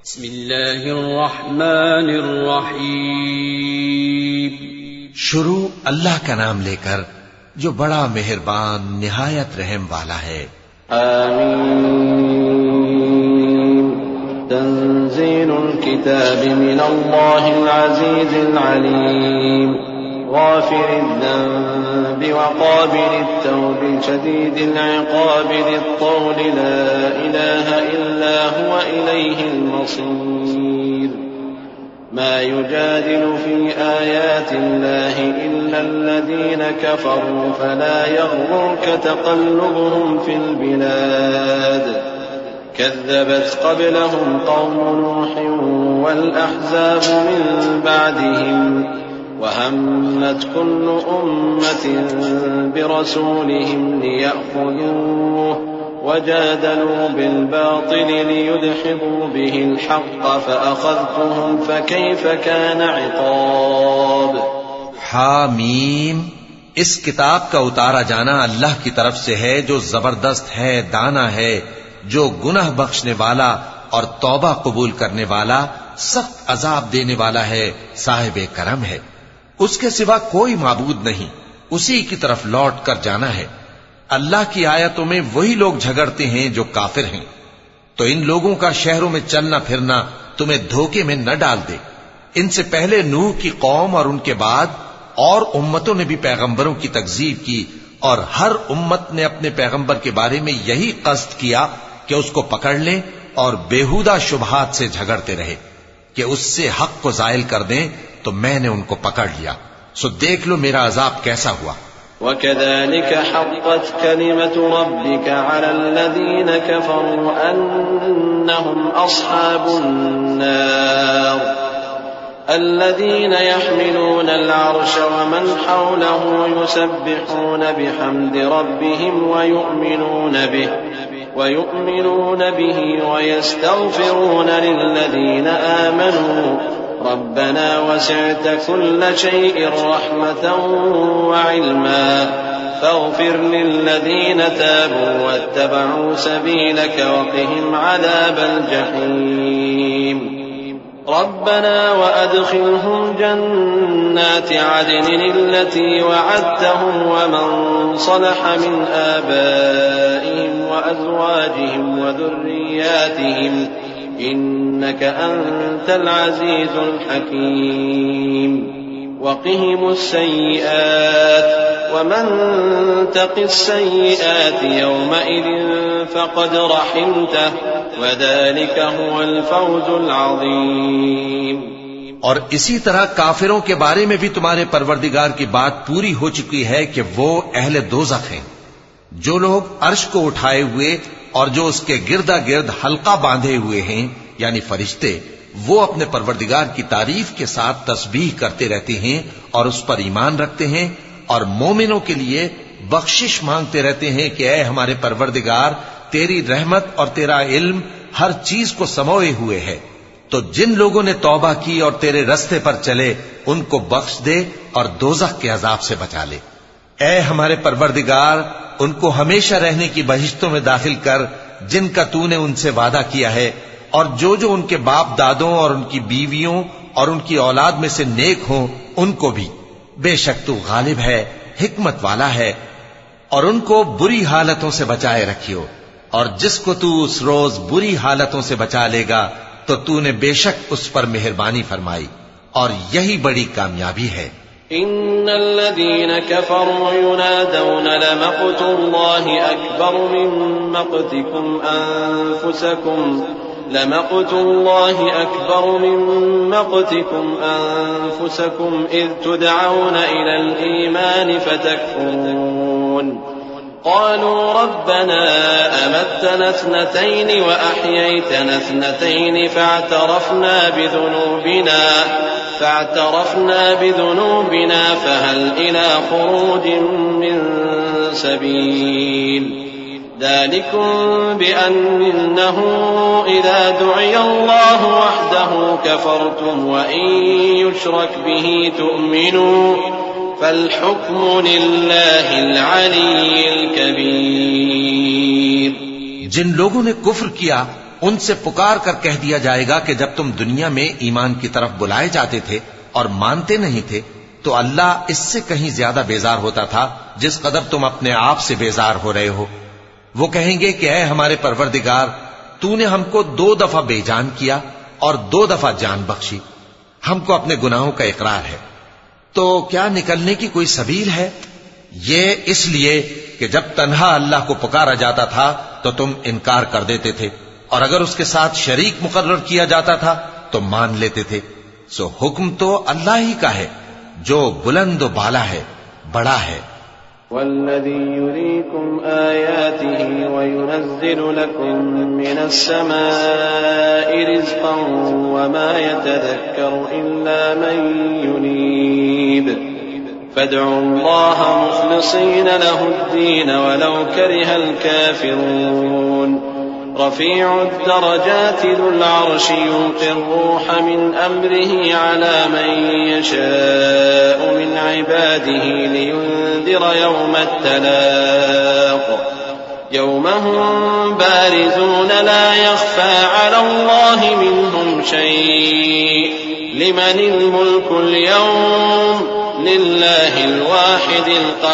بسم اللہ الرحمن الرحیم. شروع اللہ کا نام لے کر جو بڑا مہربان نہایت رحم والا ہے. آمین. تنزیل الكتاب من اللہ العزیز العلیم غافر الذنب وقابل التوب شدید العقاب ذي الطول لا إله إلا هو إليه المصير. ما يجادل في آيات الله إلا الذين كفروا فلا يغررك تقلبهم في البلاد. كذبت قبلهم قوم نوح والأحزاب من بعدهم وهمت كل أمة برسولهم ليأخذوه وجادلوا بالباطل ليدحضوا به الحق فأخذتهم فكيف كان عقاب. حامیم. اس کتاب کا اتارا جانا اللہ کی طرف سے ہے جو زبردست ہے، دانا ہے، جو گناہ بخشنے والا اور توبہ قبول کرنے والا، سخت عذاب دینے والا ہے، صاحب کرم ہے. اس کے سوا کوئی معبود نہیں، اسی کی طرف لوٹ کر جانا ہے. اللہ کی آیتوں میں وہی لوگ جھگڑتے ہیں جو کافر ہیں، تو ان لوگوں کا شہروں میں چلنا پھرنا تمہیں دھوکے میں نہ ڈال دے. ان سے پہلے نوح کی قوم اور ان کے بعد اور امتوں نے بھی پیغمبروں کی تکذیب کی، اور ہر امت نے اپنے پیغمبر کے بارے میں یہی قصد کیا کہ اس کو پکڑ لیں اور بیہودہ شبہات سے جھگڑتے رہے کہ اس سے حق کو زائل کر دیں، تو میں نے ان کو پکڑ لیا. سو دیکھ لو میرا عذاب کیسا ہوا. وَكَذَلِكَ حَقَّتْ كَلِمَةُ رَبِّكَ عَلَى الَّذِينَ كَفَرُوا أَنَّهُمْ أَصْحَابُ النَّارِ. الَّذِينَ يَحْمِلُونَ الْعَرْشَ وَمَنْ حَوْلَهُ يُسَبِّحُونَ بِحَمْدِ رَبِّهِمْ وَيُؤْمِنُونَ بِهِ وَيَسْتَغْفِرُونَ لِلَّذِينَ آمَنُوا رَبَّنَا وَسِعْتَ كُلَّ شَيْءٍ رَحْمَةً وَعِلْمًا فَاغْفِرْ لِلَّذِينَ تَابُوا وَاتَّبَعُوا سَبِيلَكَ وَقِهِمْ عَذَابَ الْجَحِيمِ. رَبَّنَا وَأَدْخِلْهُمْ جَنَّاتِ عَدْنٍ الَّتِي وَعَدتَّهُمْ وَمَنْ صَلَحَ مِنْ آبَائِهِمْ وَأَزْوَاجِهِمْ وَذُرِّيَّاتِهِمْ إِنَّكَ أَنْتَ الْعَزِيزُ الْحَكِيمُ. وَقِهِمُ السَّيِّئَاتِ وَمَنْ تَقِ السَّيِّئَاتِ يَوْمَئِذٍ فَقَدْ رَحِمْتَهُ وَذَلِكَ هُوَ الْفَوْزُ الْعَظِيمُ. اور اسی طرح کافروں کے بارے میں بھی تمہارے پروردگار کی بات پوری ہو چکی ہے کہ وہ اہل دوزخ ہیں. جو لوگ عرش کو اٹھائے ہوئے اور جو اس کے گردا گرد حلقہ باندھے ہوئے ہیں یعنی فرشتے، وہ اپنے پروردگار کی تعریف کے ساتھ تسبیح کرتے رہتے ہیں اور اس پر ایمان رکھتے ہیں، اور مومنوں کے لیے بخشش مانگتے رہتے ہیں کہ اے ہمارے پروردگار، تیری رحمت اور تیرا علم ہر چیز کو سموئے ہوئے ہے. تو جن لوگوں نے توبہ کی اور تیرے رستے پر چلے ان کو بخش دے اور دوزخ کے عذاب سے بچا لے. اے ہمارے پروردگار، ان کو ہمیشہ رہنے کی بہشتوں میں داخل کر جن کا تو نے ان سے وعدہ کیا ہے، اور جو ان کے باپ دادوں اور ان کی بیویوں اور ان کی اولاد میں سے نیک ہوں ان کو بھی. بے شک تو غالب ہے، حکمت والا ہے. اور ان کو بری حالتوں سے بچائے رکھیو، اور جس کو تو اس روز بری حالتوں سے بچا لے گا تو تو نے بے شک اس پر مہربانی فرمائی، اور یہی بڑی کامیابی ہے. إن الذين كفروا ينادون لمقت الله أكبر من مقتكم أنفسكم إذ تدعون إلى الإيمان فتكفرون. قالوا ربنا أمتنا اثنتين وأحييتنا اثنتين فاعترفنا بذنوبنا فهل إلى خروج من سبيل. ذلكم بأنه إذا دعي الله وحده كفرتم وإن يشرك به تؤمنوا فالحكم لله العلي الكبير. جن لوگوں نے کفر کیا ان سے پکار کر کہہ دیا جائے گا کہ جب تم دنیا میں ایمان کی طرف بلائے جاتے تھے اور مانتے نہیں تھے تو اللہ اس سے کہیں زیادہ بیزار ہوتا تھا جس قدر تم اپنے آپ سے بیزار ہو رہے ہو۔ وہ کہیں گے کہ اے ہمارے پروردگار، تو نے ہم کو 2 دفعہ بے جان کیا اور 2 دفعہ جان بخشی، ہم کو اپنے گناہوں کا اقرار ہے، تو کیا نکلنے کی کوئی سبیل ہے؟ یہ اس لیے کہ جب تنہا اللہ کو پکارا جاتا تھا تو تم انکار کر دیتے تھے، اور اگر اس کے ساتھ شریک مقرر کیا جاتا تھا تو مان لیتے تھے۔ سو حکم تو اللہ ہی کا ہے جو بلند و بالا ہے، بڑا ہے۔ والذي يريكم آياته وينزل لكم من السماء رزقا وما يتذكر إلا من ينيب فادعوا الله مخلصين له الدين ولو كره الكافرون رفيع الدرجات ذو العرش يلقي الروح من أمره على من يشاء من عباده لينذر يوم التلاق يوم هم بارزون لا يخفى على الله منهم شيء لمن الملك اليوم لله الواحد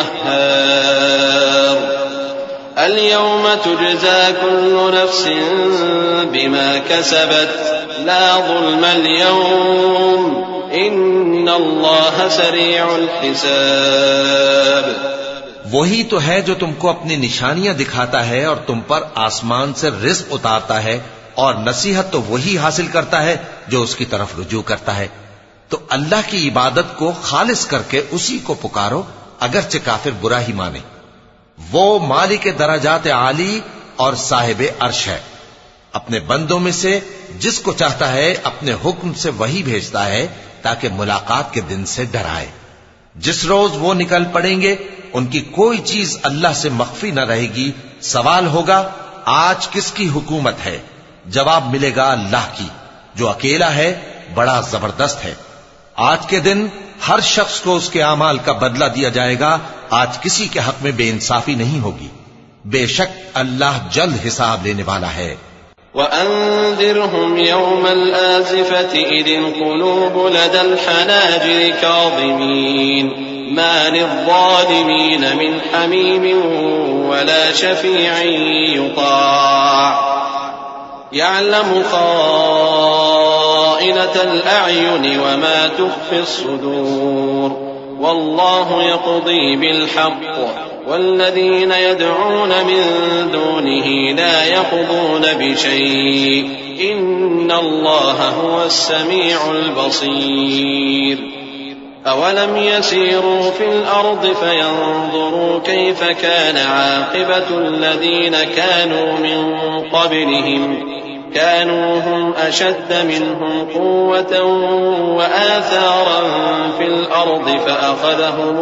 القهار اليوم تجزى كل نفس بما كسبت لا ظلم اليوم إن الله سريع الحساب۔ وہی تو ہے جو تم کو اپنی نشانیاں دکھاتا ہے اور تم پر آسمان سے رزق اتارتا ہے، اور نصیحت تو وہی حاصل کرتا ہے جو اس کی طرف رجوع کرتا ہے۔ تو اللہ کی عبادت کو خالص کر کے اسی کو پکارو اگرچہ کافر برا ہی مانے۔ وہ مالک درجات عالی اور صاحب عرش ہے، اپنے بندوں میں سے جس کو چاہتا ہے اپنے حکم سے وہی بھیجتا ہے تاکہ ملاقات کے دن سے ڈرائے۔ جس روز وہ نکل پڑیں گے ان کی کوئی چیز اللہ سے مخفی نہ رہے گی۔ سوال ہوگا آج کس کی حکومت ہے؟ جواب ملے گا اللہ کی، جو اکیلا ہے، بڑا زبردست ہے۔ آج کے دن ہر شخص کو اس کے اعمال کا بدلہ دیا جائے گا، آج کسی کے حق میں بے انصافی نہیں ہوگی۔ بے شک اللہ جلد حساب لینے والا ہے۔ وَأَنذِرْهُمْ يَوْمَ الْآزِفَةِ إِذِ الْقُلُوبُ لَدَى الْحَنَاجِرِ كَاظِمِينَ مَا لِلظَّالِمِينَ مِنْ حَمِيمٍ وَلَا شَفِيعٍ يُطَاعُ يَعْلَمُ خَائِنَةَ الْأَعْيُنِ وَمَا تُخْفِي الصُّدُورُ وَاللَّهُ يَقْضِي بِالْحَقِّ والذين يدعون من دونه لا يقضون بشيء إن الله هو السميع البصير أولم يسيروا في الأرض فينظروا كيف كان عاقبة الذين كانوا من قبلهم كانوا هم أشد منهم قوة وآثارا في الأرض فأخذهم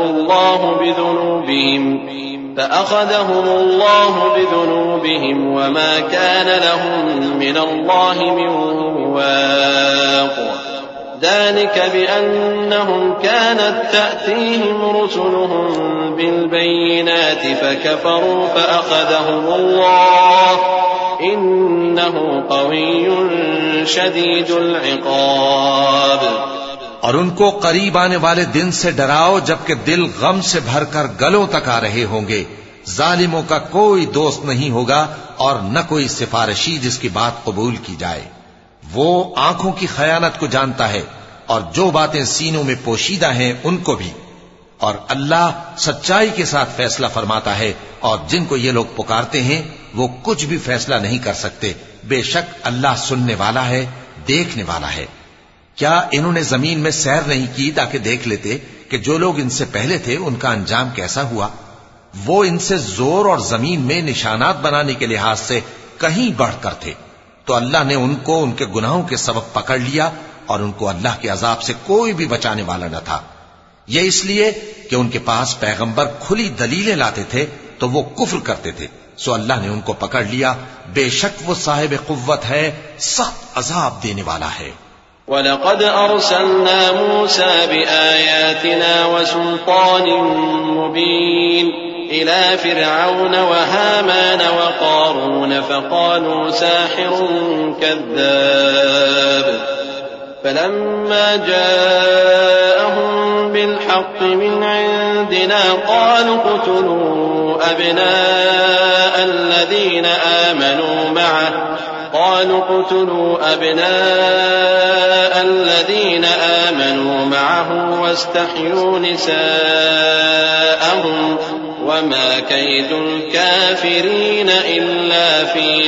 الله بذنوبهم وما كان لهم من الله من واق ذلك بأنهم كانت تأتيهم رسلهم بالبينات فكفروا فأخذهم الله إنه قوي شديد العقاب۔ اور ان کو قریب آنے والے دن سے ڈراؤ جبکہ دل غم سے بھر کر گلوں تک آ رہے ہوں گے۔ ظالموں کا کوئی دوست نہیں ہوگا اور نہ کوئی سفارشی جس کی بات قبول کی جائے۔ وہ آنکھوں کی خیانت کو جانتا ہے اور جو باتیں سینوں میں پوشیدہ ہیں ان کو بھی، اور اللہ سچائی کے ساتھ فیصلہ فرماتا ہے، اور جن کو یہ لوگ پکارتے ہیں وہ کچھ بھی فیصلہ نہیں کر سکتے۔ بے شک اللہ سننے والا ہے، دیکھنے والا ہے۔ کیا انہوں نے زمین میں سیر نہیں کی تاکہ دیکھ لیتے کہ جو لوگ ان سے پہلے تھے ان کا انجام کیسا ہوا؟ وہ ان سے زور اور زمین میں نشانات بنانے کے لحاظ سے کہیں بڑھ کر تھے، تو اللہ نے ان کو ان کے گناہوں کے سبب پکڑ لیا اور ان کو اللہ کے عذاب سے کوئی بھی بچانے والا نہ تھا۔ یہ اس لیے کہ ان کے پاس پیغمبر کھلی دلیلیں لاتے تھے تو وہ کفر کرتے تھے، سو اللہ نے ان کو پکڑ لیا۔ بے شک وہ صاحب قوت ہے، سخت عذاب دینے والا ہے۔ وَلَقَدْ أَرْسَلْنَا مُوسَى بِآيَاتِنَا وَسُلْطَانٍ مُبِينٍ إلى فرعون وهامان وقارون فقالوا ساحر كذاب فلما جاءهم بالحق من عندنا قالوا اقتلوا أبناء الذين آمنوا معه واستحيوا نساءهم وما كيد الكافرين إلا في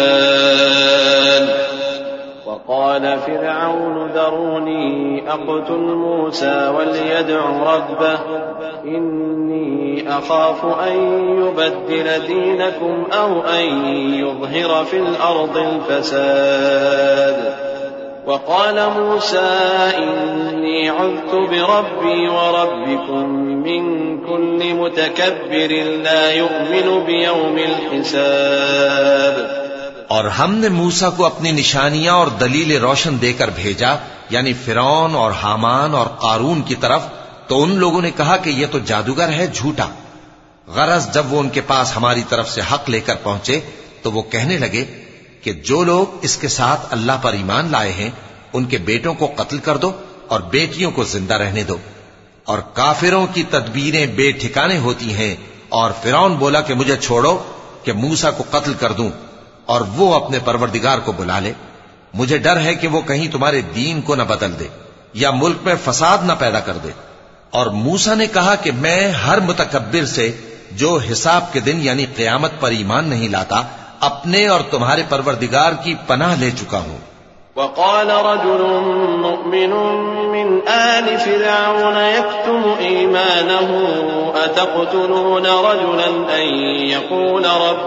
ضلال وقال فرعون ذروني أقتل موسى وليدع ربه إني أخاف أن يبدل دينكم أو أن يظهر في الأرض الفساد وقال موسى إني عذت بربي وربكم من كل متكبر لا يؤمن بيوم الحساب اور ہم نے موسیٰ کو اپنی نشانیاں اور دلیل روشن دے کر بھیجا، یعنی فرعون اور حامان اور قارون کی طرف، تو ان لوگوں نے کہا کہ یہ تو جادوگر ہے، جھوٹا۔ غرض جب وہ ان کے پاس ہماری طرف سے حق لے کر پہنچے تو وہ کہنے لگے کہ جو لوگ اس کے ساتھ اللہ پر ایمان لائے ہیں ان کے بیٹوں کو قتل کر دو اور بیٹیوں کو زندہ رہنے دو، اور کافروں کی تدبیریں بے ٹھکانے ہوتی ہیں۔ اور فرعون بولا کہ مجھے چھوڑو کہ موسیٰ کو قتل کر دوں اور وہ اپنے پروردگار کو بلا لے، مجھے ڈر ہے کہ وہ کہیں تمہارے دین کو نہ بدل دے یا ملک میں فساد نہ پیدا کر دے۔ اور موسیٰ نے کہا کہ میں ہر متکبر سے جو حساب کے دن یعنی قیامت پر ایمان نہیں لاتا اپنے اور تمہارے پروردگار کی پناہ لے چکا ہوں۔ وقال رجل مؤمن من آل فرعون يكتم إيمانه أتقتلون رجلا أن يقول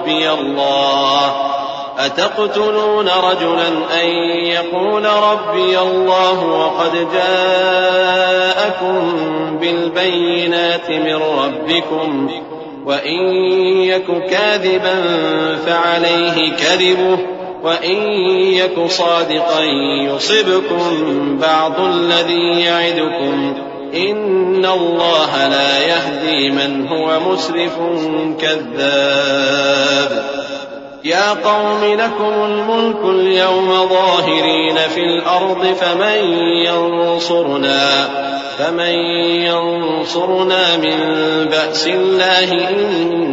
ربي الله وقد جاءكم بالبينات من ربكم وإن يك كاذبا فعليه كذبه وإن يك صادقا يصبكم بعض الذي يعدكم إن الله لا يهدي من هو مسرف كذاب يا قوم لكم الملك اليوم ظاهرين في الأرض فمن ينصرنا من بأس الله إن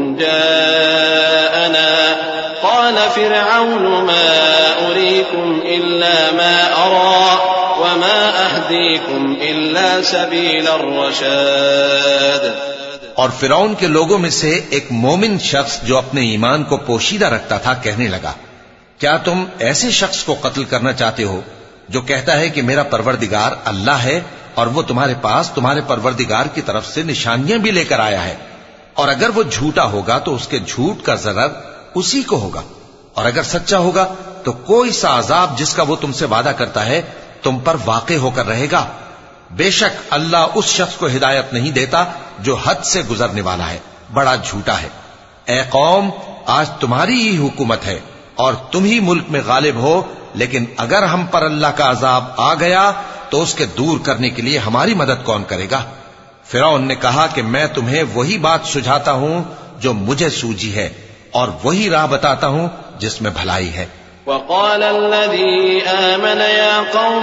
جاءنا قال فرعون ما أريكم إلا ما أرى وما أهديكم إلا سبيل الرشاد۔ اور فرعون کے لوگوں میں سے ایک مومن شخص جو اپنے ایمان کو پوشیدہ رکھتا تھا کہنے لگا، کیا تم ایسے شخص کو قتل کرنا چاہتے ہو جو کہتا ہے کہ میرا پروردگار اللہ ہے اور وہ تمہارے پاس تمہارے پروردگار کی طرف سے نشانیاں بھی لے کر آیا ہے، اور اگر وہ جھوٹا ہوگا تو اس کے جھوٹ کا ضرر اسی کو ہوگا، اور اگر سچا ہوگا تو کوئی سا عذاب جس کا وہ تم سے وعدہ کرتا ہے تم پر واقع ہو کر رہے گا۔ بے شک اللہ اس شخص کو ہدایت نہیں دیتا جو حد سے گزرنے والا ہے، بڑا جھوٹا ہے۔ اے قوم، آج تمہاری ہی حکومت ہے اور تم ہی ملک میں غالب ہو، لیکن اگر ہم پر اللہ کا عذاب آ گیا تو اس کے دور کرنے کے لیے ہماری مدد کون کرے گا؟ فرعون نے کہا کہ میں تمہیں وہی بات سجھاتا ہوں جو مجھے سوجی ہے اور وہی راہ بتاتا ہوں جس میں بھلائی ہے۔ وقال الذي آمن يا قوم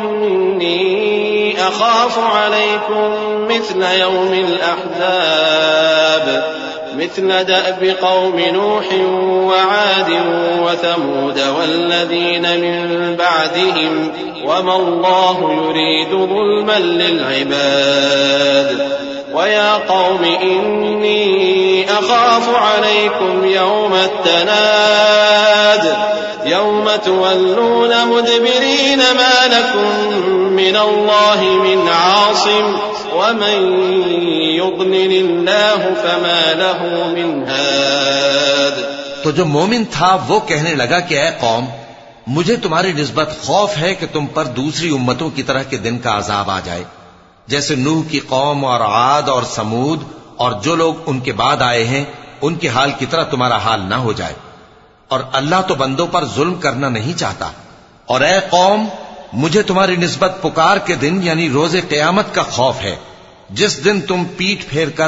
إني أخاف عليكم مثل يوم الأحزاب مثل دأب قوم نوح وعاد وثمود والذين من بعدهم وما الله يريد ظلما للعباد ويا قوم إني أخاف عليكم يوم التناد يوم تولون مدبرين ما لكم من الله من عاصم ومن يضلل الله فما له من هاد۔ تو جو مومن تھا وہ کہنے لگا کہ اے قوم، مجھے تمہاری نسبت خوف ہے کہ تم پر دوسری امتوں کی طرح کے دن کا عذاب آ جائے، جیسے نوح کی قوم اور عاد اور سمود اور جو لوگ ان کے بعد آئے ہیں ان کے حال کی طرح تمہارا حال نہ ہو جائے، اور اللہ تو بندوں پر ظلم کرنا نہیں چاہتا۔ اور اے قوم، مجھے تمہاری نسبت پکار کے دن یعنی روز قیامت کا خوف ہے، جس دن تم پیٹ پھیر کر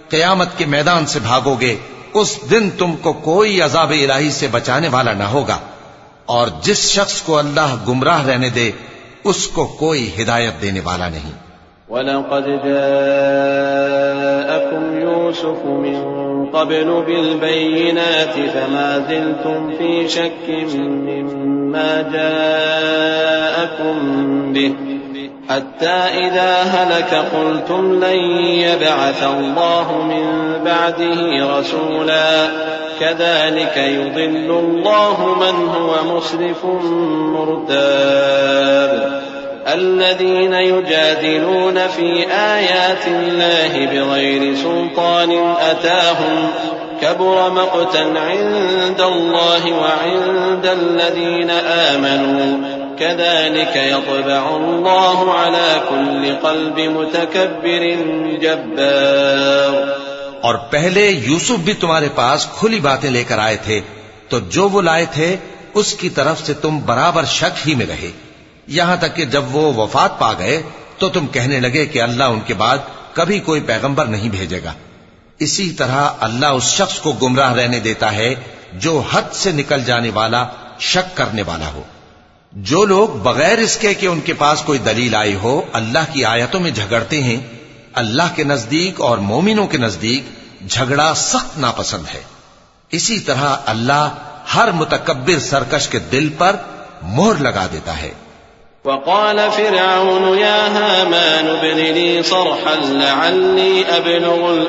قیامت کے میدان سے بھاگو گے اس دن تم کو کوئی عذاب الہی سے بچانے والا نہ ہوگا، اور جس شخص کو اللہ گمراہ رہنے دے اس کو کوئی ہدایت دینے والا نہیں۔ وَلَقَدْ جَاءَكُمْ يُوسُفُ مِنْ قَبْلُ بِالْبَيِّنَاتِ فَمَا زِلْتُمْ فِي شَكٍّ مِّمَّا جَاءَكُمْ بِهِ حَتَّى إِذَا هَلَكَ قُلْتُمْ لَنْ يَبْعَثَ اللَّهُ مِنْ بَعْدِهِ رَسُولًا كَذَلِكَ يُضِلُّ اللَّهُ مَنْ هُوَ مُسْرِفٌ مُرْتَابٌ الذين يجادلون في آيات الله بغير سلطان أتاهم كبر مقتا عند الله وعند الذين آمنوا كذلك يطبع الله على كل قلب متكبر جبار۔ اور پہلے یوسف بھی تمہارے پاس کھلی باتیں لے کر آئے تھے، تو جو وہ لائے تھے اس کی طرف سے تم برابر شک ہی میں رہے، یہاں تک کہ جب وہ وفات پا گئے تو تم کہنے لگے کہ اللہ ان کے بعد کبھی کوئی پیغمبر نہیں بھیجے گا۔ اسی طرح اللہ اس شخص کو گمراہ رہنے دیتا ہے جو حد سے نکل جانے والا شک کرنے والا ہو۔ جو لوگ بغیر اس کے کہ ان کے پاس کوئی دلیل آئی ہو اللہ کی آیتوں میں جھگڑتے ہیں، اللہ کے نزدیک اور مومنوں کے نزدیک جھگڑا سخت ناپسند ہے۔ اسی طرح اللہ ہر متکبر سرکش کے دل پر مہر لگا دیتا ہے۔ وقال فرعون يا هامان ابن لي صرحا لعلي أبلغ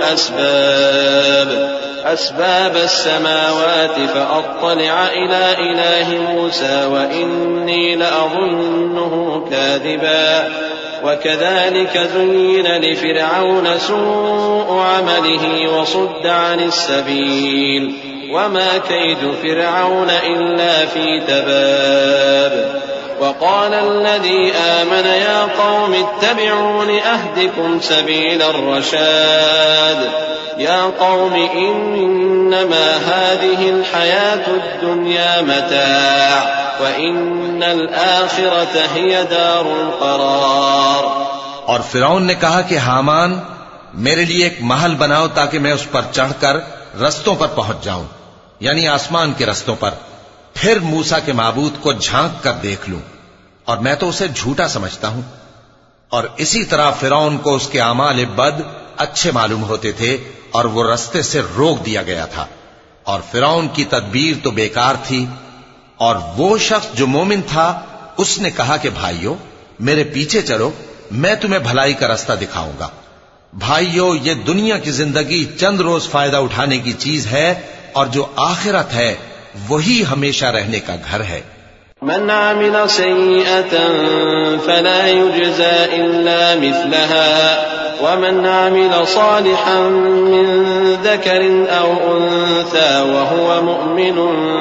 أسباب السماوات فأطلع إلى إله موسى وإني لأظنه كاذبا وكذلك زين لفرعون سوء عمله وصد عن السبيل وما كيد فرعون إلا في تباب وقال الذي آمن يا قوم اتبعون أهدكم سبيل الرشاد يا قوم إنما هذه الحياة الدنيا متاع وإن الآخرة هي دار القرار۔ اور فرعون نے کہا کہ حامان میرے لیے ایک محل بناؤ تاکہ میں اس پر چڑھ کر رستوں پر پہنچ جاؤں، یعنی آسمان کے رستوں پر، پھر موسیٰ کے معبود کو جھانک کر دیکھ لوں، اور میں تو اسے جھوٹا سمجھتا ہوں۔ اور اسی طرح فرعون کو اس کے اعمال بد اچھے معلوم ہوتے تھے اور وہ رستے سے روک دیا گیا تھا، اور فرعون کی تدبیر تو بیکار تھی۔ اور وہ شخص جو مومن تھا اس نے کہا کہ بھائیو میرے پیچھے چلو، میں تمہیں بھلائی کا رستہ دکھاؤں گا۔ بھائیو یہ دنیا کی زندگی چند روز فائدہ اٹھانے کی چیز ہے، اور جو آخرت ہے وہی ہمیشہ رہنے کا گھر ہے۔ من عمل سيئة فلا يجزى إلا مثلها ومن عمل صالحا من ذكر أو أنثى وهو مؤمن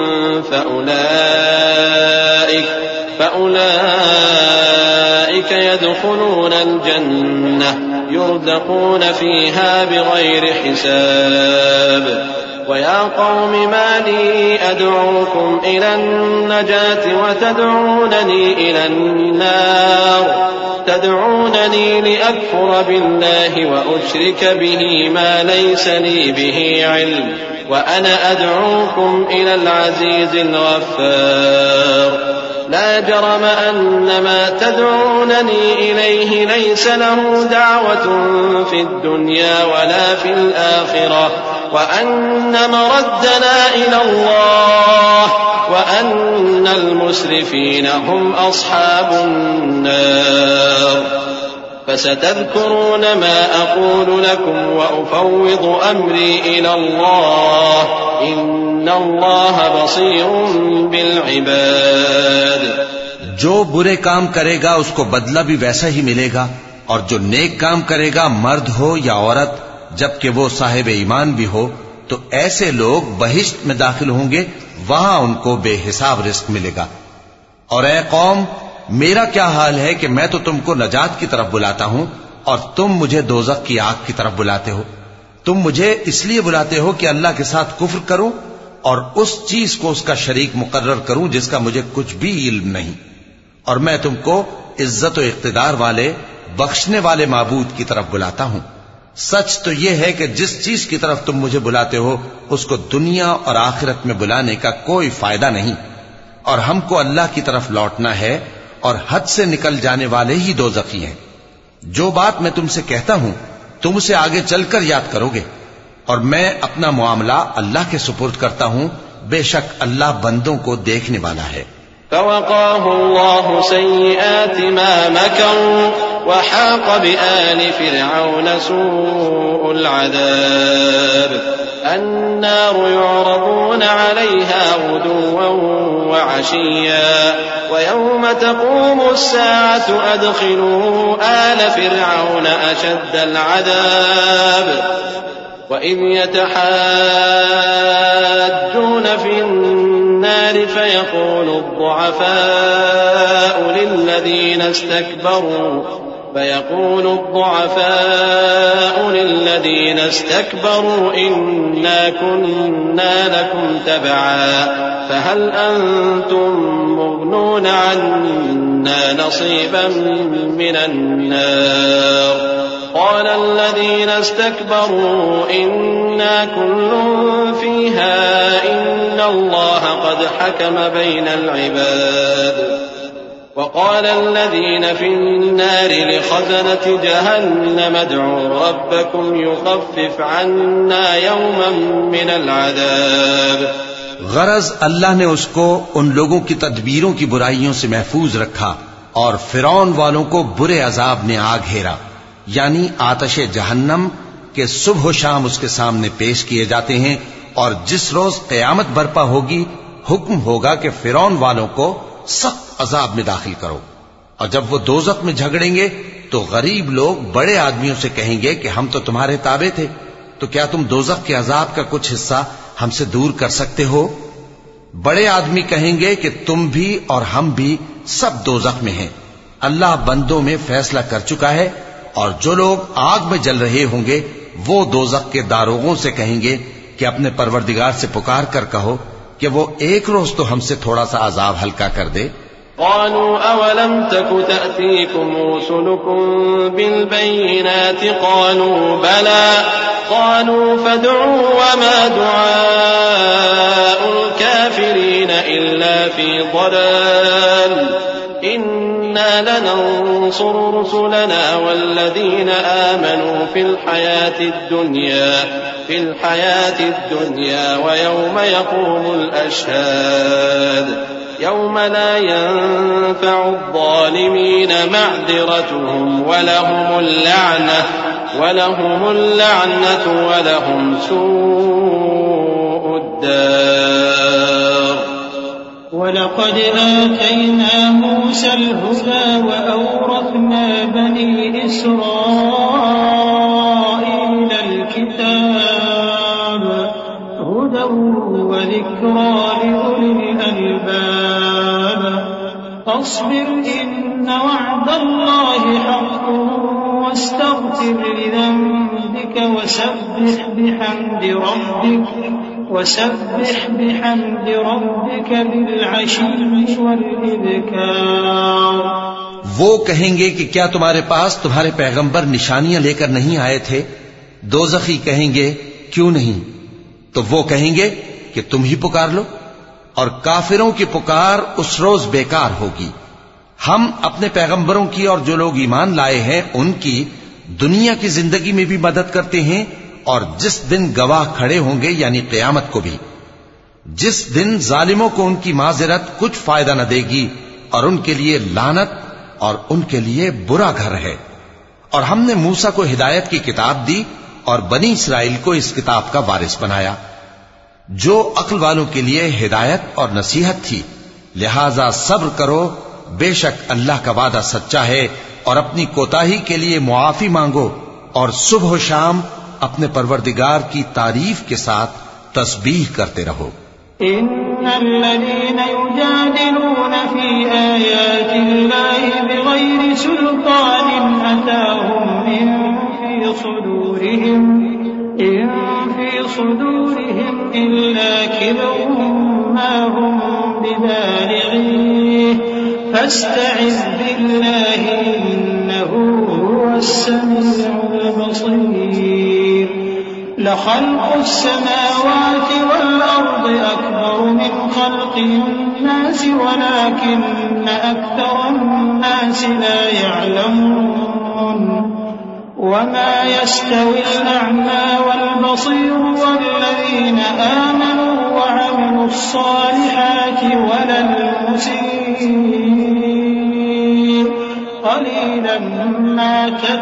فأولئك يدخلون الجنة يرزقون فيها بغير حساب ويا قوم ما لي أدعوكم إلى النجاة وتدعونني إلى النار تدعونني لأكفر بالله وأشرك به ما ليس لي به علم وأنا أدعوكم إلى العزيز الغفار لا جرم أن ما تدعونني إليه ليس له دعوة في الدنيا ولا في الآخرة وأن مردنا إلى الله وأن المسرفين هم أصحاب النار فستذكرون ما أقول لكم وأفوض أمري إلى الله إن الله بصير بالعباد۔ جو برے کام کرے گا اس کو بدلہ بھی ویسا ہی ملے گا، اور جو نیک کام کرے گا مرد ہو یا عورت جبکہ وہ صاحب ایمان بھی ہو تو ایسے لوگ بہشت میں داخل ہوں گے، وہاں ان کو بے حساب رزق ملے گا۔ اور اے قوم میرا کیا حال ہے کہ میں تو تم کو نجات کی طرف بلاتا ہوں اور تم مجھے دوزخ کی آگ کی طرف بلاتے ہو۔ تم مجھے اس لیے بلاتے ہو کہ اللہ کے ساتھ کفر کروں اور اس چیز کو اس کا شریک مقرر کروں جس کا مجھے کچھ بھی علم نہیں، اور میں تم کو عزت و اقتدار والے بخشنے والے معبود کی طرف بلاتا ہوں۔ سچ تو یہ ہے کہ جس چیز کی طرف تم مجھے بلاتے ہو اس کو دنیا اور آخرت میں بلانے کا کوئی فائدہ نہیں، اور ہم کو اللہ کی طرف لوٹنا ہے، اور حد سے نکل جانے والے ہی دوزخی ہیں۔ جو بات میں تم سے کہتا ہوں تم اسے آگے چل کر یاد کرو گے، اور میں اپنا معاملہ اللہ کے سپرد کرتا ہوں، بے شک اللہ بندوں کو دیکھنے والا ہے۔ فوقاه الله سيئات ما مكروا وحاق بآل فرعون سوء العذاب النار يعرضون عليها غدوا وعشيا ويوم تقوم الساعة أدخلوا آل فرعون أشد العذاب وإذ يتحاجون في النار فيقول الضعفاء للذين استكبروا إنا كنا لكم تبعا فهل أنتم مغنون عنا نصيبا من النار قال الذين استكبروا إنا كل فيها إن الله قد حكم بين العباد وقال الذين في النار لخزنة جهنم ادعوا ربكم يخفف عنا يوما من العذاب۔ غرض اللہ نے اس کو ان لوگوں کی تدبیروں کی برائیوں سے محفوظ رکھا اور فرعون والوں کو برے عذاب نے آ گھیرا، یعنی آتش جہنم کے صبح و شام اس کے سامنے پیش کیے جاتے ہیں، اور جس روز قیامت برپا ہوگی حکم ہوگا کہ فرعون والوں کو سخت عذاب میں داخل کرو۔ اور جب وہ دوزخ میں جھگڑیں گے تو غریب لوگ بڑے آدمیوں سے کہیں گے کہ ہم تو تمہارے تابع تھے، تو کیا تم دوزخ کے عذاب کا کچھ حصہ ہم سے دور کر سکتے ہو؟ بڑے آدمی کہیں گے کہ تم بھی اور ہم بھی سب دوزخ میں ہیں، اللہ بندوں میں فیصلہ کر چکا ہے۔ اور جو لوگ آگ میں جل رہے ہوں گے وہ دوزخ کے داروغوں سے کہیں گے کہ اپنے پروردگار سے پکار کر کہو کہ وہ ایک روز تو ہم سے تھوڑا سا عذاب ہلکا کر دے۔ قالوا أولم تك تأتيكم رسلكم بالبينات قالوا بلى قالوا فادعوا وما دعاء الكافرين إلا في ضلال إنا لننصر رسلنا والذين آمنوا في الحياة الدنيا ويوم يقوم الأشهاد يوم لا ينفع الظالمين معذرتهم ولهم اللعنة ولهم سوء الدار۔ ولقد آتينا موسى الهدى وأورثنا بني إسرائيل الكتاب هدى وذكرى لأولي الألباب فاصبر إن وعد الله حق واستغفر لذنبك وسبح بحمد ربك بالعشي والإبكار۔ وہ کہیں گے کہ کیا تمہارے پاس تمہارے پیغمبر نشانیاں لے کر نہیں آئے تھے؟ دوزخی کہیں گے کیوں نہیں؟ تو وہ کہیں گے کہ تم ہی پکار لو، اور کافروں کی پکار اس روز بیکار ہوگی۔ ہم اپنے پیغمبروں کی اور جو لوگ ایمان لائے ہیں ان کی دنیا کی زندگی میں بھی مدد کرتے ہیں، اور جس دن گواہ کھڑے ہوں گے یعنی قیامت کو بھی، جس دن ظالموں کو ان کی معذرت کچھ فائدہ نہ دے گی، اور ان کے لیے لعنت اور ان کے لیے برا گھر ہے۔ اور ہم نے موسیٰ کو ہدایت کی کتاب دی اور بنی اسرائیل کو اس کتاب کا وارث بنایا، جو عقل والوں کے لیے ہدایت اور نصیحت تھی۔ لہذا صبر کرو، بے شک اللہ کا وعدہ سچا ہے، اور اپنی کوتاہی کے لیے معافی مانگو، اور صبح و شام اپنے پروردگار کی تعریف کے ساتھ تسبیح کرتے رہو۔ إن الذين يجادلون في آيات الله بغير سلطان أتاهم إن في صدورهم إلا كبر ما هم ببالغيه فاستعذ بالله إنه هو السميع البصير۔ لخلق السماوات والأرض أكبر من خلق الناس ولكن أكثر الناس لا يعلمون وما يستوي الأعمى والبصير والذين آمنوا وعملوا الصالحات ولا المسيء قليلا ما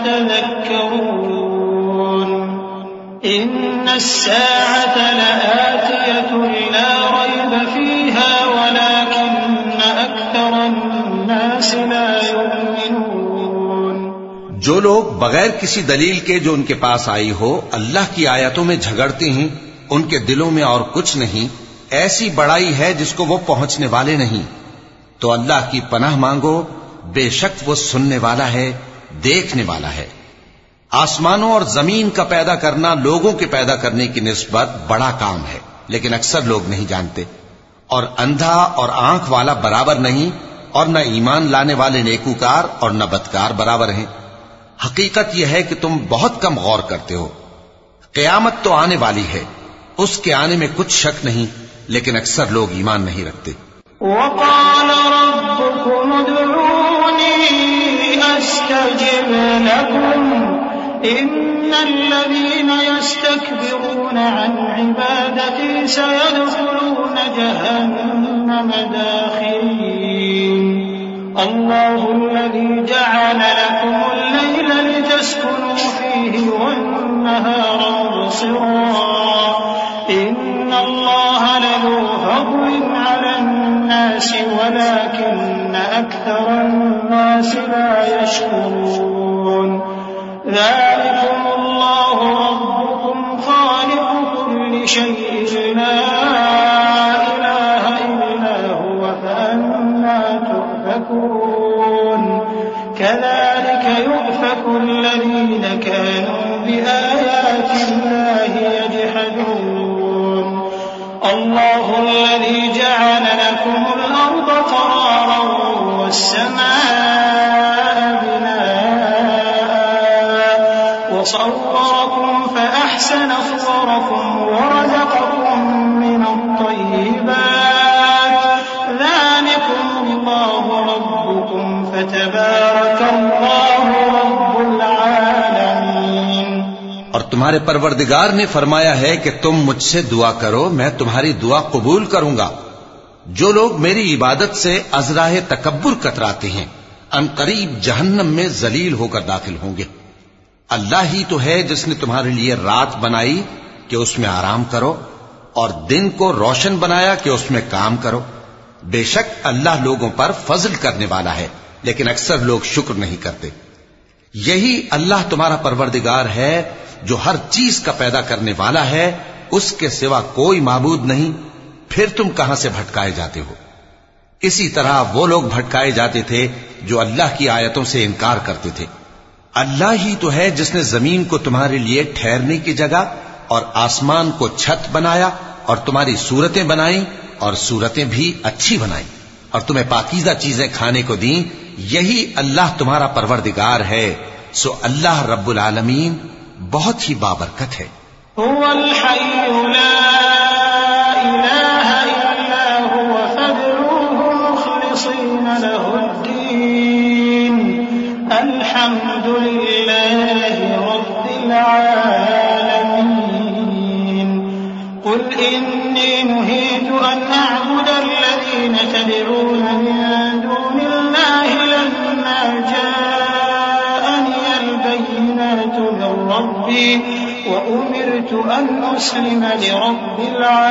تتذكرون إن الساعة لآتية لا ريب فيها ولكن أكثر الناس لا يؤمنون. جو لوگ بغیر کسی دلیل کے جو ان کے پاس آئی ہو اللہ کی آیتوں میں جھگڑتے ہیں ان کے دلوں میں اور کچھ نہیں، ایسی بڑائی ہے جس کو وہ پہنچنے والے نہیں. تو اللہ کی پناہ مانگو، بے شک وہ سننے والا ہے، دیکھنے والا ہے. آسمانوں اور زمین کا پیدا کرنا لوگوں کے پیدا کرنے کی نسبت بڑا کام ہے، لیکن اکثر لوگ نہیں جانتے. اور اندھا اور آنکھ والا برابر نہیں، اور نہ ایمان لانے والے نیکوکار اور نہ بدکار برابر ہیں. حقیقت یہ ہے کہ تم بہت کم غور کرتے ہو. قیامت تو آنے والی ہے، اس کے آنے میں کچھ شک نہیں، لیکن اکثر لوگ ایمان نہیں رکھتے. وقال ربكم ادعوني أستجب لكم إن الذين يستكبرون عن عبادتي سيدخلون جهنم داخرين. الله الذي جعل لكم الليل لتسكنوا فيه والنهار مبصرا إن الله لذو فضل على الناس ولكن أكثر الناس لا يشكرون. ذلكم الله ربكم خالق كل شيء لا إله إلا هو فأنا تؤفكون. كذلك يؤفك الذين كانوا بآيات الله يجحدون. الله الذي جعل لكم الأرض قرارا والسماء بناء وصوركم فأحسن صوركم ورزقكم من الطيبات ذلكم الله ربكم فتبارك الله رب العالمين. اور تمہارے پروردگار نے فرمایا ہے کہ تم مجھ سے دعا کرو، میں تمہاری دعا قبول کروں گا. جو لوگ میری عبادت سے ازراہ تکبر کتراتے ہیں ان قریب جہنم میں ذلیل ہو کر داخل ہوں گے. اللہ ہی تو ہے جس نے تمہارے لیے رات بنائی کہ اس میں آرام کرو اور دن کو روشن بنایا کہ اس میں کام کرو. بے شک اللہ لوگوں پر فضل کرنے والا ہے، لیکن اکثر لوگ شکر نہیں کرتے. یہی اللہ تمہارا پروردگار ہے جو ہر چیز کا پیدا کرنے والا ہے، اس کے سوا کوئی معبود نہیں. پھر تم کہاں سے بھٹکائے جاتے ہو؟ اسی طرح وہ لوگ بھٹکائے جاتے تھے جو اللہ کی آیتوں سے انکار کرتے تھے. اللہ ہی تو ہے جس نے زمین کو تمہارے لیے ٹھہرنے کی جگہ اور آسمان کو چھت بنایا اور تمہاری صورتیں بنائیں اور صورتیں بھی اچھی بنائیں اور تمہیں پاکیزہ چیزیں کھانے کو دیں. یہی اللہ تمہارا پروردگار ہے. سو اللہ رب العالمین بہت ہی بابرکت ہے. هو الحي لا إله إلا هو فادعوه مخلصين له الدين الحمد لله رب العالمين. قل إني نهيت أن أعبد الذين تدعون من دون الله لما جاءني البينات من ربي وأمرت أن أسلم لرب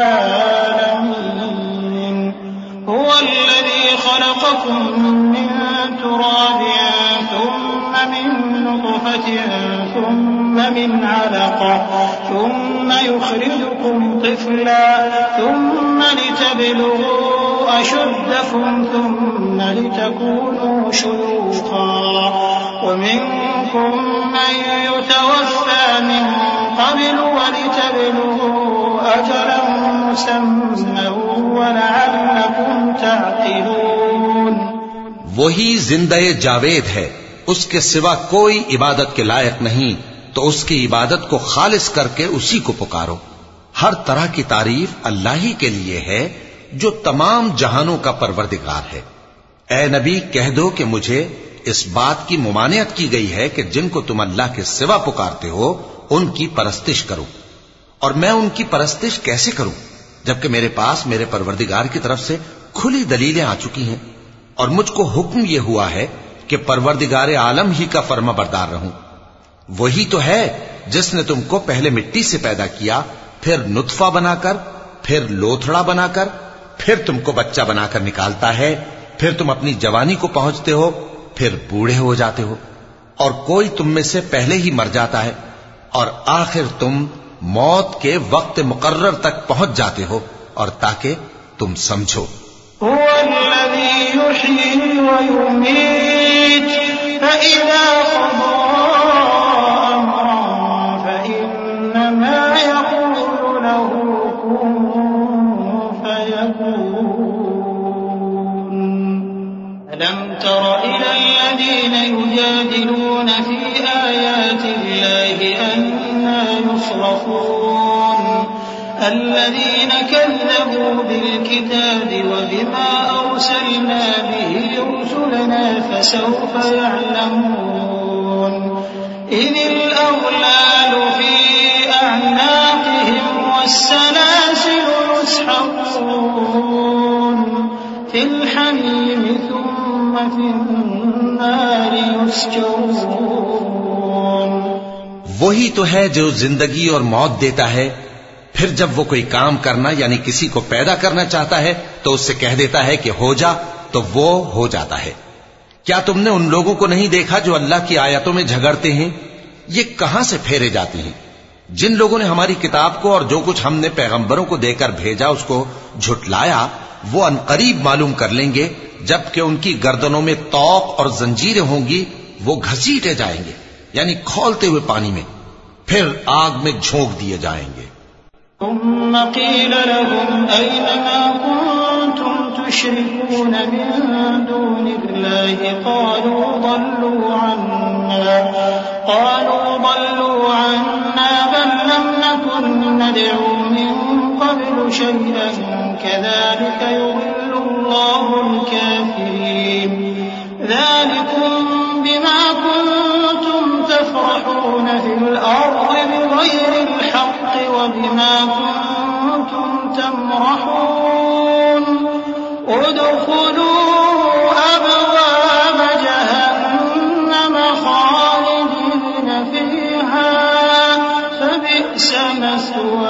العالمين. هو الذي خلقكم من تراب ثم من نطفة ثم من علقة ثم يخرجكم طفلا ثم لتبلغوا أشدكم ثم لتكونوا شيوخا ومنكم من يتوفى من قبل ولتبلغوا أجلا مسمى ولعلكم تعقلون. وہی زندہ جاوید ہے، اس کے سوا کوئی عبادت کے لائق نہیں، تو اس کی عبادت کو خالص کر کے اسی کو پکارو. ہر طرح کی تعریف اللہ ہی کے لیے ہے جو تمام جہانوں کا پروردگار ہے. اے نبی کہہ دو کہ مجھے اس بات کی ممانعت کی گئی ہے کہ جن کو تم اللہ کے سوا پکارتے ہو ان کی پرستش کرو. اور میں ان کی پرستش کیسے کروں جبکہ میرے پاس میرے پروردگار کی طرف سے کھلی دلیلیں آ چکی ہیں اور مجھ کو حکم یہ ہوا ہے کہ پروردگار عالم ہی کا فرما بردار رہوں. وہی تو ہے جس نے تم کو پہلے مٹی سے پیدا کیا، پھر نطفہ بنا کر، پھر لوتھڑا بنا کر، پھر تم کو بچہ بنا کر نکالتا ہے، پھر تم اپنی جوانی کو پہنچتے ہو، پھر بوڑھے ہو جاتے ہو، اور کوئی تم میں سے پہلے ہی مر جاتا ہے، اور آخر تم موت کے وقت مقرر تک پہنچ جاتے ہو، اور تاکہ تم سمجھو. هو الذي يحيي ويميت فإذا قضى أمرا فإنما يقول له كن فيكون. ألم تر إلى الذين يجادلون في آيات الله أنى يصرفون الذين كذبوا بالكتاب وبما أرسلنا به رسلنا فسوف يعلمون. إذ الأغلال في أعناقهم والسلاسل يسحبون في الحميم ثم في النار يسجرون. وہی تو ہے جو زندگی اور موت دیتا ہے، پھر جب وہ کوئی کام کرنا یعنی کسی کو پیدا کرنا چاہتا ہے تو اس سے کہہ دیتا ہے کہ ہو جا، تو وہ ہو جاتا ہے. کیا تم نے ان لوگوں کو نہیں دیکھا جو اللہ کی آیتوں میں جھگڑتے ہیں؟ یہ کہاں سے پھیرے جاتے ہیں؟ جن لوگوں نے ہماری کتاب کو اور جو کچھ ہم نے پیغمبروں کو دے کر بھیجا اس کو جھٹلایا، وہ عنقریب معلوم کر لیں گے جبکہ ان کی گردنوں میں طوق اور زنجیریں ہوں گی، وہ گھسیٹے جائیں گے یعنی کھولتے ہوئے پانی میں، پھر آگ میں جھونک دیے جائیں گے. ثم قيل لهم أين ما كنتم تشركون من دون الله قالوا ضلوا عنا بل لم نكن ندعو من قبل شيئا كذلك يضل الله الكافرين. ذلكم بما كنتم تفرحون في الأرض بغير الحق وبما كنتم تمرحون. ادخلوا أبواب جهنم خالدين فيها فبئس مثوى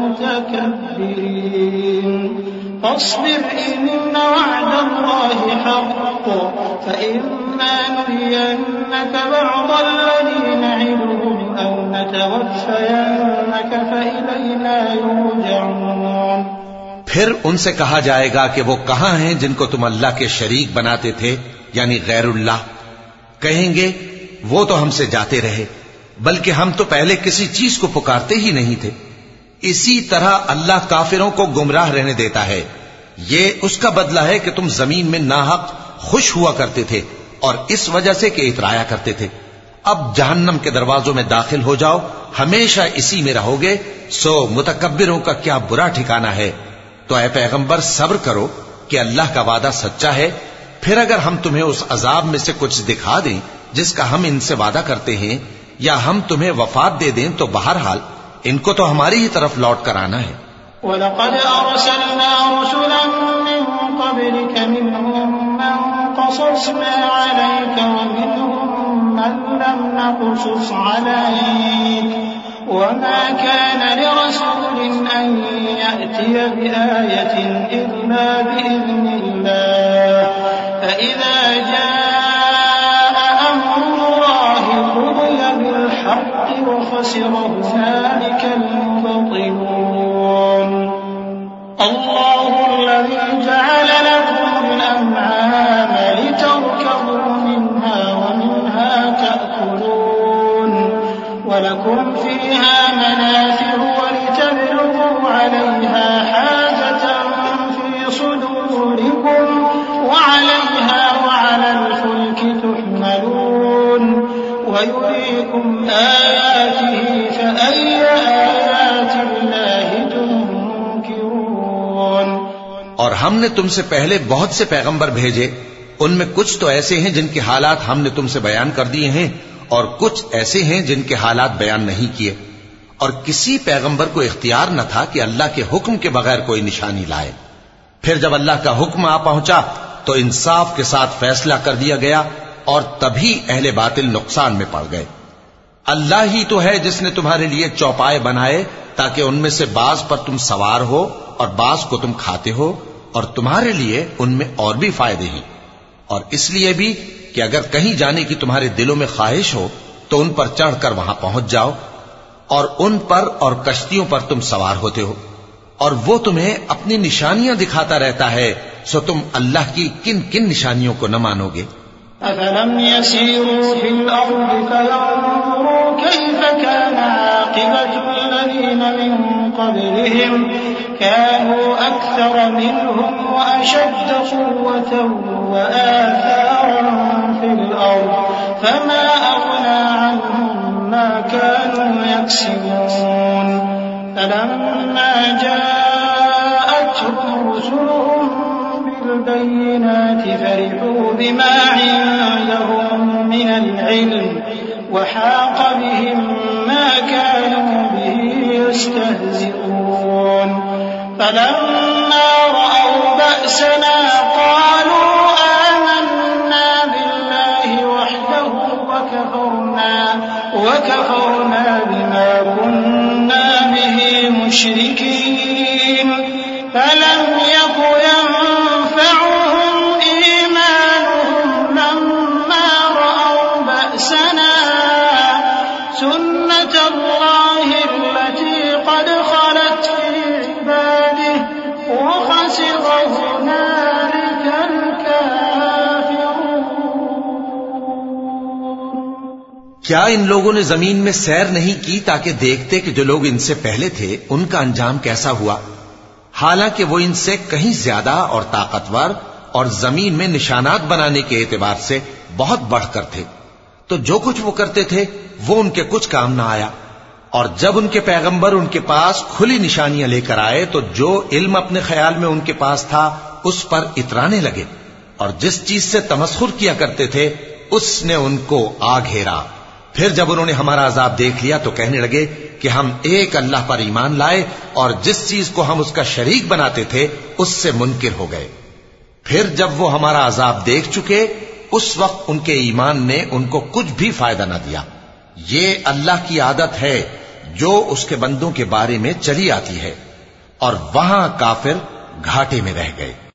المتكبرين. فاصبر إن وعد الله حق فإما نرينك بعض الذي نعدهم أو نتوفينك فإلينا يرجعون. پھر ان سے کہا جائے گا کہ وہ کہاں ہیں جن کو تم اللہ کے شریک بناتے تھے یعنی غیر اللہ؟ کہیں گے وہ تو ہم سے جاتے رہے، بلکہ ہم تو پہلے کسی چیز کو پکارتے ہی نہیں تھے. اسی طرح اللہ کافروں کو گمراہ رہنے دیتا ہے. یہ اس کا بدلہ ہے کہ تم زمین میں ناحق خوش ہوا کرتے تھے اور اس وجہ سے کہ اترایا کرتے تھے. اب جہنم کے دروازوں میں داخل ہو جاؤ، ہمیشہ اسی میں رہو گے. سو متکبروں کا کیا برا ٹھکانہ ہے. تو اے پیغمبر صبر کرو کہ اللہ کا وعدہ سچا ہے. پھر اگر ہم تمہیں اس عذاب میں سے کچھ دکھا دیں جس کا ہم ان سے وعدہ کرتے ہیں، یا ہم تمہیں وفات دے دیں، تو بہرحال ان کو تو ہماری ہی طرف لوٹ کر آنا ہے. وَلَقَدْ أَرْسَلْنَا رُسُلًا مِّن قَبْلِكَ مِنْهُم مَّن قَصَصْنَا عَلَيْكَ وَمِنْهُم مَّن لَّمْ نَقْصُصْ عَلَيْكَ وَمَا كَانَ لِرَسُولٍ أَن يَأْتِيَ بِآيَةٍ إِلَّا بِإِذْنِ اللَّهِ فَإِذَا جَاءَ أَمْرُ اللَّهِ قُضِيَ بِالْحَقِّ وَخَسِرَ هُنَالِكَ الْمُبْطِلُونَ. الله الذي جعل لكم الأنعام لتركبوا منها ومنها تأكلون ولكم فيها منافع ولتبلغوا عليها حاجة في صدوركم وعليها وعلى الفلك تحملون ويريكم آياته فأي آيات الله تنكرون. اور ہم نے تم سے پہلے بہت سے پیغمبر بھیجے، ان میں کچھ تو ایسے ہیں جن کے حالات ہم نے تم سے بیان کر دیے ہیں، اور کچھ ایسے ہیں جن کے حالات بیان نہیں کیے. اور کسی پیغمبر کو اختیار نہ تھا کہ اللہ کے حکم کے بغیر کوئی نشانی لائے. پھر جب اللہ کا حکم آ پہنچا تو انصاف کے ساتھ فیصلہ کر دیا گیا، اور تبھی اہل باطل نقصان میں پڑ گئے. اللہ ہی تو ہے جس نے تمہارے لیے چوپائے بنائے تاکہ ان میں سے بعض پر تم سوار ہو اور بعض کو تم کھاتے ہو، اور تمہارے لیے ان میں اور بھی فائدے ہیں. اور اس لیے بھی کہ اگر کہیں جانے کی تمہارے دلوں میں خواہش ہو تو ان پر چڑھ کر وہاں پہنچ جاؤ، اور ان پر اور کشتیوں پر تم سوار ہوتے ہو، اور وہ تمہیں اپنی نشانیاں دکھاتا رہتا ہے، سو تم اللہ کی کن کن نشانیوں کو نہ مانو گے؟ أفلم يسيروا في الأرض فينظروا كيف كان عاقبة الذين من قبلهم كانوا أكثر منهم وأشد قوة وآثارا في الأرض فما أغنى عنهم ما كانوا يكسبون. فلما جاءتهم رسلهم بالبينات فرحوا بما عندهم من العلم وحاق بهم ما كانوا به يستهزئون. فلما رأوا بأسنا قالوا آمنا بالله وحده وكفرنا بما كنا به مشركين. فلم يك ينفعهم إيمانهم لما رأوا بأسنا سنة الله التي قد خلت في عباده وخسر هنالك الكافرون. کیا ان لوگوں نے زمین میں سیر نہیں کی تاکہ دیکھتے کہ جو لوگ ان سے پہلے تھے ان کا انجام کیسا ہوا، حالانکہ وہ ان سے کہیں زیادہ اور طاقتور اور زمین میں نشانات بنانے کے اعتبار سے بہت بڑھ کر تھے. تو جو کچھ وہ کرتے تھے وہ ان کے کچھ کام نہ آیا. اور جب ان کے پیغمبر ان کے پاس کھلی نشانیاں لے کر آئے تو جو علم اپنے خیال میں ان کے پاس تھا اس پر اترانے لگے، اور جس چیز سے تمسخر کیا کرتے تھے اس نے ان کو آ گھیرا. پھر جب انہوں نے ہمارا عذاب دیکھ لیا تو کہنے لگے کہ ہم ایک اللہ پر ایمان لائے اور جس چیز کو ہم اس کا شریک بناتے تھے اس سے منکر ہو گئے. پھر جب وہ ہمارا عذاب دیکھ چکے اس وقت ان کے ایمان نے ان کو کچھ بھی فائدہ نہ دیا. یہ اللہ کی عادت ہے جو اس کے بندوں کے بارے میں چلی آتی ہے، اور وہاں کافر گھاٹے میں رہ گئے.